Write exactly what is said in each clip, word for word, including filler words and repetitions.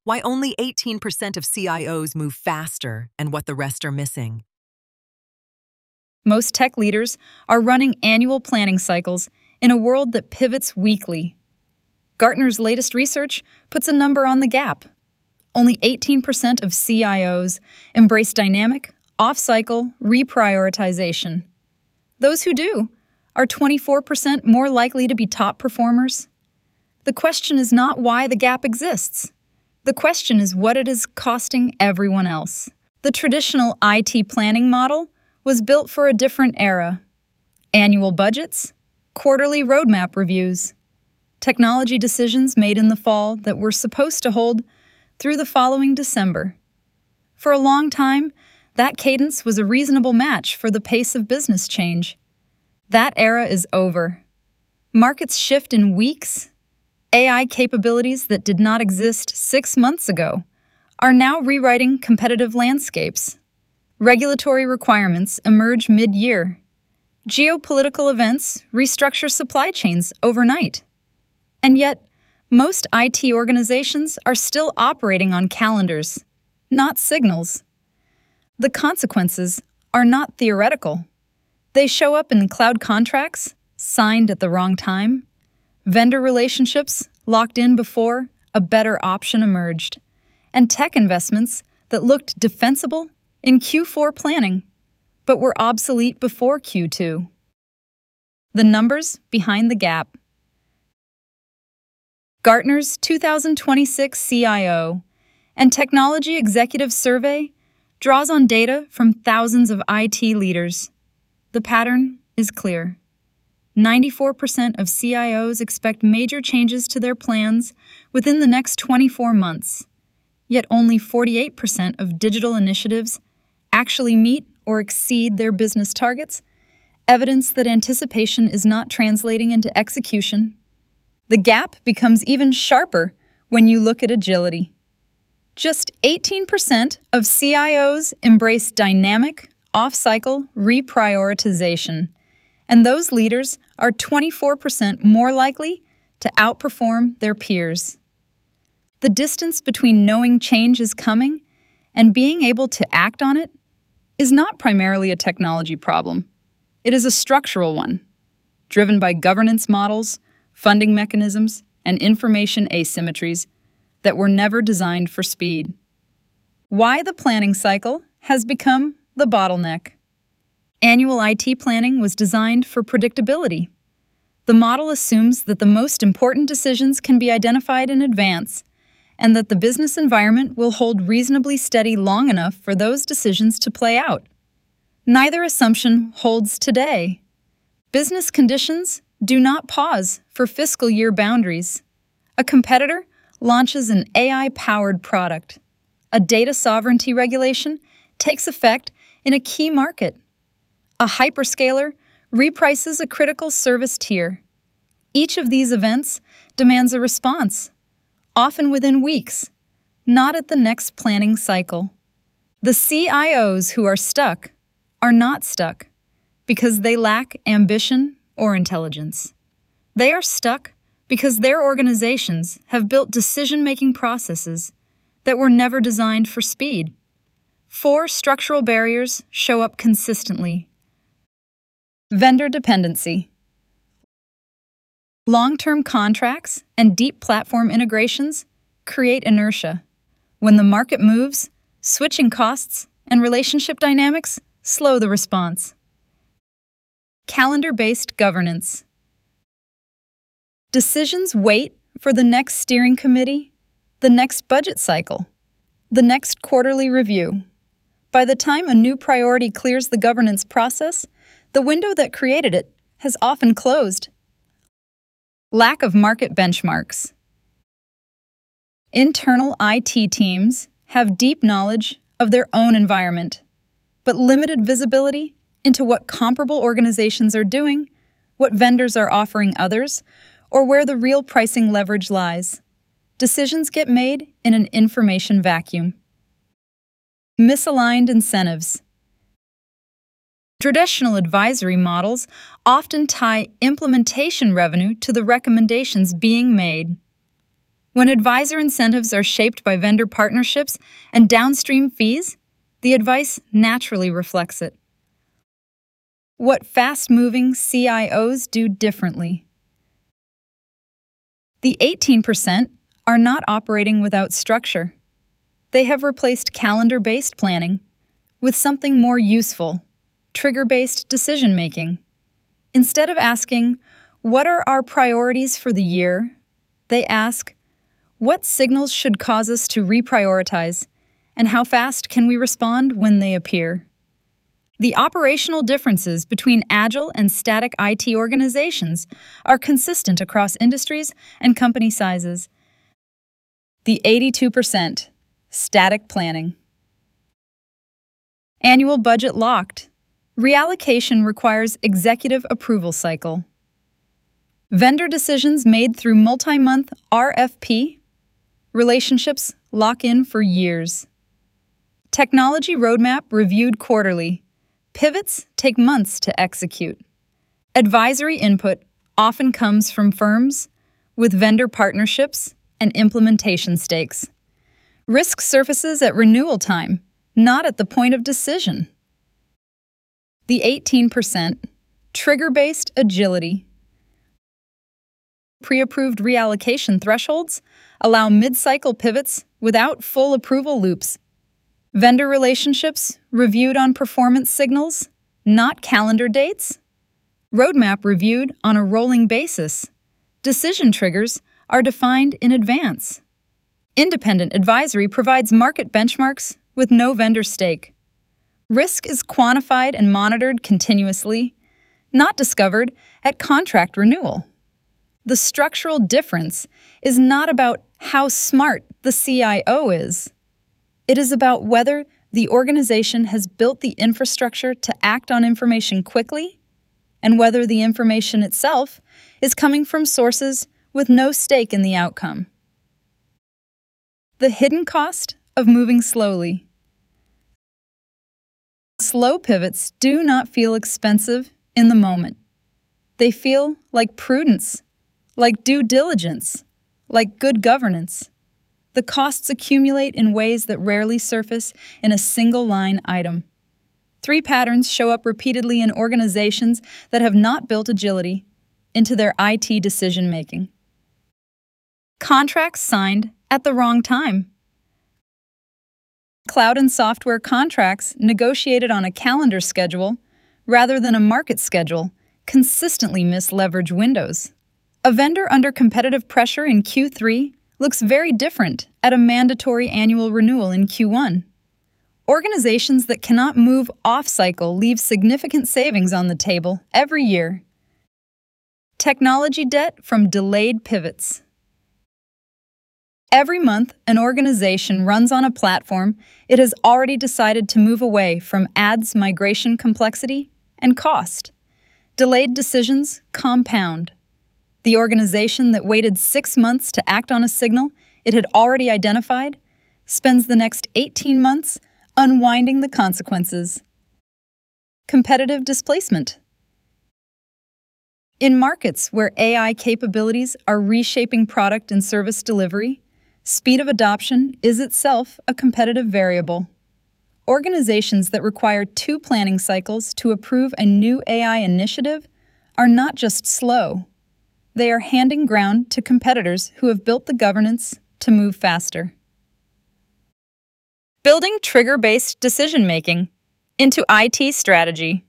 why only eighteen percent of C I Os move faster, and what the rest are missing. Most tech leaders are running annual planning cycles in a world that pivots weekly. Gartner's latest research puts a number on the gap. Only eighteen percent of C I Os embrace dynamic, off-cycle reprioritization. Those who do are twenty-four percent more likely to be top performers. The question is not why the gap exists. The question is what it is costing everyone else. The traditional I T planning model was built for a different era. Annual budgets, quarterly roadmap reviews, technology decisions made in the fall that were supposed to hold through the following December. For a long time, that cadence was a reasonable match for the pace of business change. That era is over. Markets shift in weeks. A I capabilities that did not exist six months ago are now rewriting competitive landscapes. Regulatory requirements emerge mid-year. Geopolitical events restructure supply chains overnight. And yet, most I T organizations are still operating on calendars, not signals. The consequences are not theoretical. They show up in cloud contracts signed at the wrong time, vendor relationships locked in before a better option emerged, and tech investments that looked defensible in Q four planning, but were obsolete before Q two. The numbers behind the gap. Gartner's two thousand twenty-six C I O and Technology Executive Survey draws on data from thousands of I T leaders. The pattern is clear. ninety-four percent of C I Os expect major changes to their plans within the next twenty-four months, yet only forty-eight percent of digital initiatives actually meet or exceed their business targets, evidence that anticipation is not translating into execution. The gap becomes even sharper when you look at agility. Just eighteen percent of C I Os embrace dynamic, off-cycle reprioritization, and those leaders are twenty-four percent more likely to outperform their peers. The distance between knowing change is coming and being able to act on it is not primarily a technology problem. It is a structural one, driven by governance models, funding mechanisms, and information asymmetries that were never designed for speed. Why the planning cycle has become the bottleneck. Annual I T planning was designed for predictability. The model assumes that the most important decisions can be identified in advance and that the business environment will hold reasonably steady long enough for those decisions to play out. Neither assumption holds today. Business conditions do not pause for fiscal year boundaries. A competitor launches an A I-powered product. A data sovereignty regulation takes effect in a key market. A hyperscaler reprices a critical service tier. Each of these events demands a response, often within weeks, not at the next planning cycle. The C I Os who are stuck are not stuck because they lack ambition or intelligence. They are stuck because their organizations have built decision-making processes that were never designed for speed. Four structural barriers show up consistently. Vendor dependency. Long-term contracts and deep platform integrations create inertia. When the market moves, switching costs and relationship dynamics slow the response. Calendar-based governance. Decisions wait for the next steering committee, the next budget cycle, the next quarterly review. By the time a new priority clears the governance process, the window that created it has often closed. Lack of market benchmarks. Internal I T teams have deep knowledge of their own environment, but limited visibility into what comparable organizations are doing, what vendors are offering others, or where the real pricing leverage lies. Decisions get made in an information vacuum. Misaligned incentives. Traditional advisory models often tie implementation revenue to the recommendations being made. When advisor incentives are shaped by vendor partnerships and downstream fees, the advice naturally reflects it. What fast-moving C I Os do differently. The eighteen percent are not operating without structure. They have replaced calendar-based planning with something more useful, trigger-based decision-making. Instead of asking, "What are our priorities for the year?" they ask, "What signals should cause us to reprioritize, and how fast can we respond when they appear?" The operational differences between agile and static I T organizations are consistent across industries and company sizes. The eighty-two percent, static planning. Annual budget locked. Reallocation requires executive approval cycle. Vendor decisions made through multi-month R F P. Relationships lock in for years. Technology roadmap reviewed quarterly. Pivots take months to execute. Advisory input often comes from firms with vendor partnerships and implementation stakes. Risk surfaces at renewal time, not at the point of decision. The eighteen percent, trigger-based agility. Pre-approved reallocation thresholds allow mid-cycle pivots without full approval loops. Vendor relationships reviewed on performance signals, not calendar dates. Roadmap reviewed on a rolling basis. Decision triggers are defined in advance. Independent advisory provides market benchmarks with no vendor stake. Risk is quantified and monitored continuously, not discovered at contract renewal. The structural difference is not about how smart the C I O is. It is about whether the organization has built the infrastructure to act on information quickly and whether the information itself is coming from sources with no stake in the outcome. The hidden cost of moving slowly. Slow pivots do not feel expensive in the moment. They feel like prudence, like due diligence, like good governance. The costs accumulate in ways that rarely surface in a single line item. Three patterns show up repeatedly in organizations that have not built agility into their I T decision-making. Contracts signed at the wrong time. Cloud and software contracts negotiated on a calendar schedule rather than a market schedule consistently miss leverage windows. A vendor under competitive pressure in Q three looks very different at a mandatory annual renewal in Q one. Organizations that cannot move off-cycle leave significant savings on the table every year. Technology debt from delayed pivots. Every month, an organization runs on a platform it has already decided to move away from adds migration complexity and cost. Delayed decisions compound. The organization that waited six months to act on a signal it had already identified spends the next eighteen months unwinding the consequences. Competitive displacement. In markets where A I capabilities are reshaping product and service delivery, speed of adoption is itself a competitive variable. Organizations that require two planning cycles to approve a new A I initiative are not just slow. They are handing ground to competitors who have built the governance to move faster. Building trigger-based decision-making into I T strategy.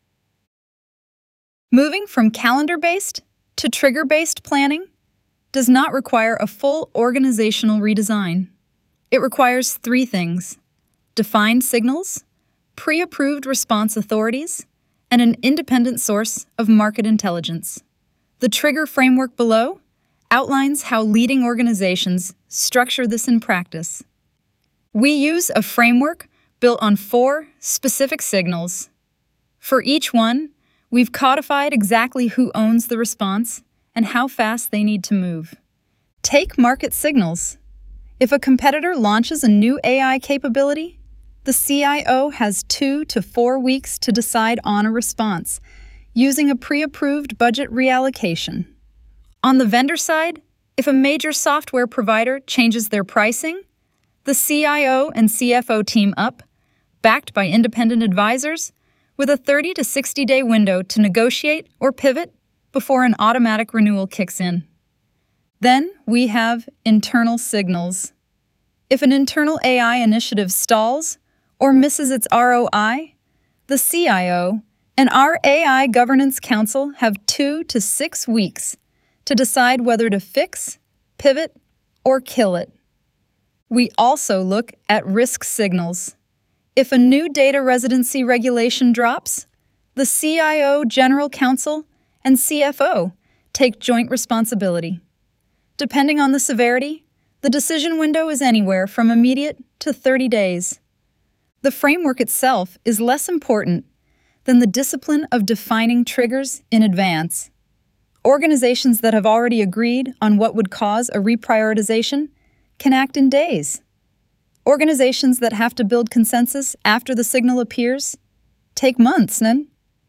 Moving from calendar-based to trigger-based planning does not require a full organizational redesign. It requires three things: defined signals, pre-approved response authorities, and an independent source of market intelligence. The trigger framework below outlines how leading organizations structure this in practice. We use a framework built on four specific signals. For each one, we've codified exactly who owns the response and how fast they need to move. Take market signals. If a competitor launches a new A I capability, the C I O has two to four weeks to decide on a response, using a pre-approved budget reallocation. On the vendor side, If a major software provider changes their pricing, the C I O and C F O team up, backed by independent advisors, with a thirty to sixty day window to negotiate or pivot before an automatic renewal kicks in. Then we have internal signals. If an internal A I initiative stalls or misses its R O I, the C I O and our A I Governance Council have two to six weeks to decide whether to fix, pivot, or kill it. We also look at risk signals. If a new data residency regulation drops, the C I O General Counsel and C F O take joint responsibility. Depending on the severity, the decision window is anywhere from immediate to thirty days. The framework itself is less important than the discipline of defining triggers in advance. Organizations that have already agreed on what would cause a reprioritization can act in days. Organizations that have to build consensus after the signal appears take months, then.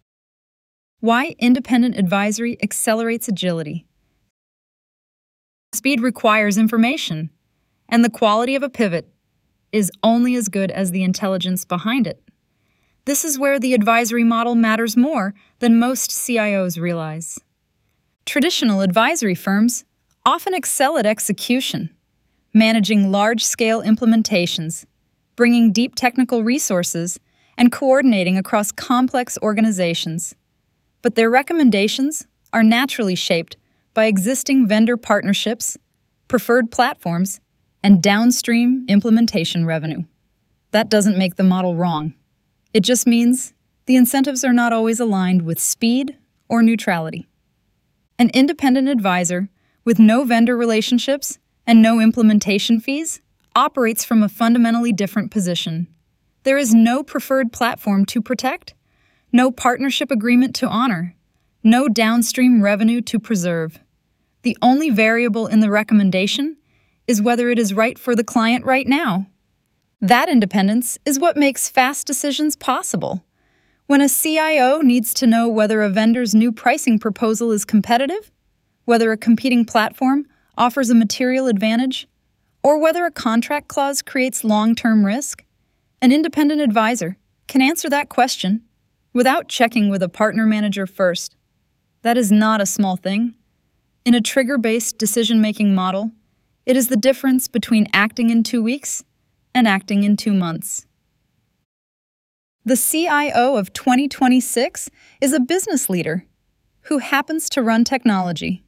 Why independent advisory accelerates agility. Speed requires information, and the quality of a pivot is only as good as the intelligence behind it. This is where the advisory model matters more than most C I Os realize. Traditional advisory firms often excel at execution, managing large-scale implementations, bringing deep technical resources, and coordinating across complex organizations. But their recommendations are naturally shaped by existing vendor partnerships, preferred platforms, and downstream implementation revenue. That doesn't make the model wrong. It just means the incentives are not always aligned with speed or neutrality. An independent advisor with no vendor relationships and no implementation fees operates from a fundamentally different position. There is no preferred platform to protect, no partnership agreement to honor, no downstream revenue to preserve. The only variable in the recommendation is whether it is right for the client right now. That independence is what makes fast decisions possible. When a C I O needs to know whether a vendor's new pricing proposal is competitive, whether a competing platform offers a material advantage, or whether a contract clause creates long-term risk, an independent advisor can answer that question without checking with a partner manager first. That is not a small thing. In a trigger-based decision-making model, it is the difference between acting in two weeks and acting in two months. The C I O of twenty twenty-six is a business leader who happens to run technology.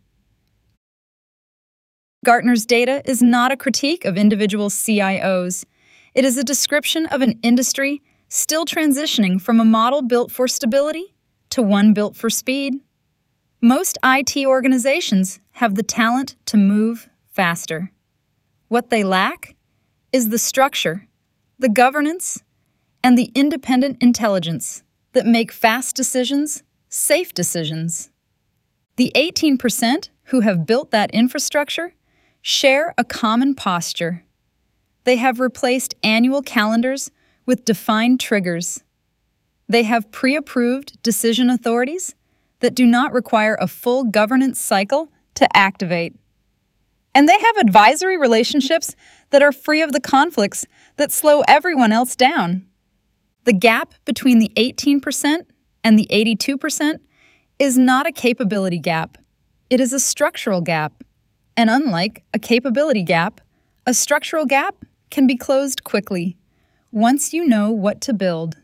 Gartner's data is not a critique of individual C I Os. It is a description of an industry still transitioning from a model built for stability to one built for speed. Most I T organizations have the talent to move faster. What they lack is the structure, the governance, and the independent intelligence that make fast decisions safe decisions. The eighteen percent who have built that infrastructure share a common posture. They have replaced annual calendars with defined triggers. They have pre-approved decision authorities that do not require a full governance cycle to activate. And they have advisory relationships that are free of the conflicts that slow everyone else down. The gap between the eighteen percent and the eighty-two percent is not a capability gap. It is a structural gap. And unlike a capability gap, a structural gap can be closed quickly once you know what to build.